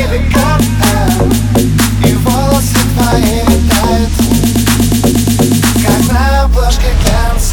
великан, и волосы твои летают, как на обложке глянца.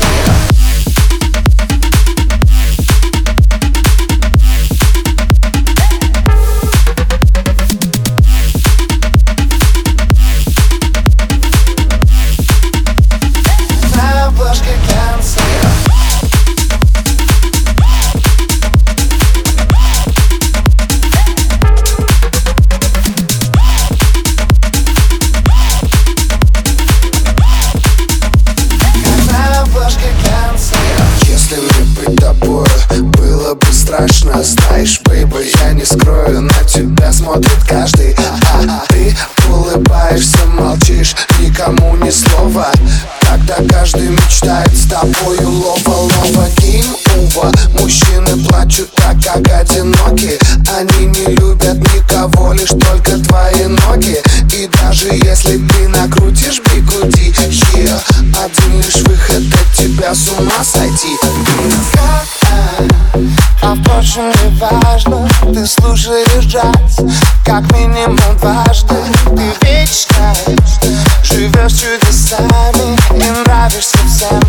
Если мне быть тобой было бы страшно, знаешь, бейби, я не скрою, на тебя смотрит каждый. Ты улыбаешься, молчишь, никому ни слова, когда каждый мечтает с тобою лова-лова. Гейм-овер, мужчины плачут так, как одиноки. Они не любят никого, лишь только твои ноги. И даже если ты накрутишь бигуди, один лишь выход от тебя с ума сойти. А впрочем, не важно, ты слушаешь джаз как минимум дважды. Ты вечно живешь чудесами и нравишься всем.